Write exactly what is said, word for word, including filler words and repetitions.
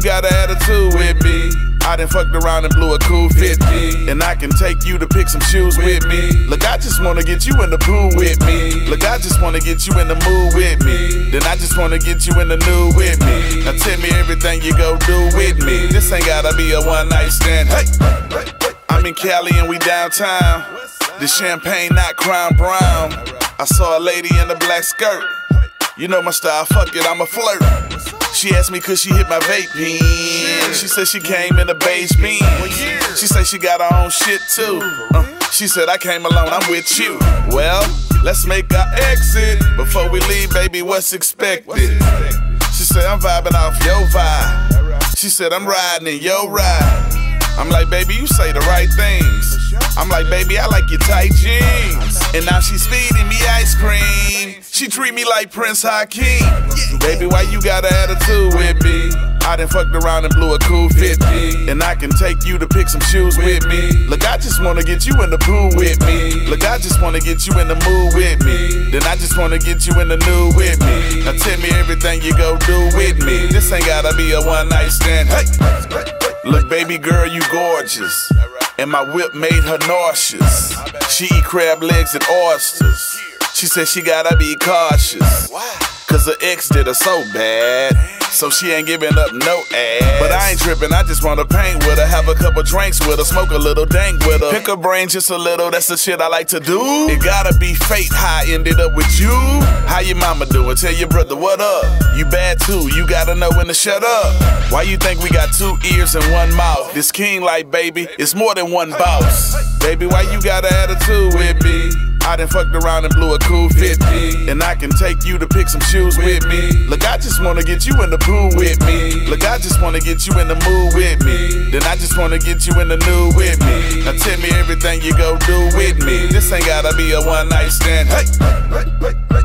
got an attitude with me? I done fucked around and blew a cool fifty. And I can take you to pick some shoes with me. Look, I just wanna get you in the pool with me. Look, I just wanna get you in the mood with me. Then I just wanna get you in the nude with me. Now tell me everything you go do with me. This ain't gotta be a one night stand. Hey, I'm in Cali and we downtown. The champagne not Crown Brown. I saw a lady in a black skirt. You know my style, fuck it, I'm a flirt. She asked me could she hit my vape pen. She said she came in a beige beam. She said she got her own shit too. uh, She said I came alone, I'm with you. Well, let's make our exit. Before we leave, baby, what's expected? She said I'm vibing off your vibe. She said I'm riding in your ride. I'm like, baby, you say the right things. I'm like, baby, I like your tight jeans. And now she's feeding me ice cream. She treat me like Prince Hakeem. Baby, why you got an attitude with me? I done fucked around and blew a cool fifty. And I can take you to pick some shoes with me. Look, I just wanna get you in the pool with me. Look, I just wanna get you in the mood with me. Then I just wanna get you in the nude with me. Now tell me everything you go do with me. This ain't gotta be a one night stand. Hey, look, baby girl, you gorgeous. And my whip made her nauseous. She eat crab legs and oysters. She said she gotta be cautious. Cause her ex did her so bad. So she ain't giving up no ass. But I ain't tripping, I just wanna paint with her. Have a couple drinks with her, smoke a little dank with her. Pick her brain just a little, that's the shit I like to do. It gotta be fate how I ended up with you. How your mama doing? Tell your brother what up. You bad too, you gotta know when to shut up. Why you think we got two ears and one mouth? This king like baby, it's more than one boss. Baby, why you got an attitude with me? I done fucked around and blew a cool fifty. And I can take you to pick some shoes with me. Look, I just wanna get you in the pool with me. Look, I just wanna get you in the mood with me. Then I just wanna get you in the nude with me. Now tell me everything you go do with me. This ain't gotta be a one night stand. Hey, hey, hey, hey.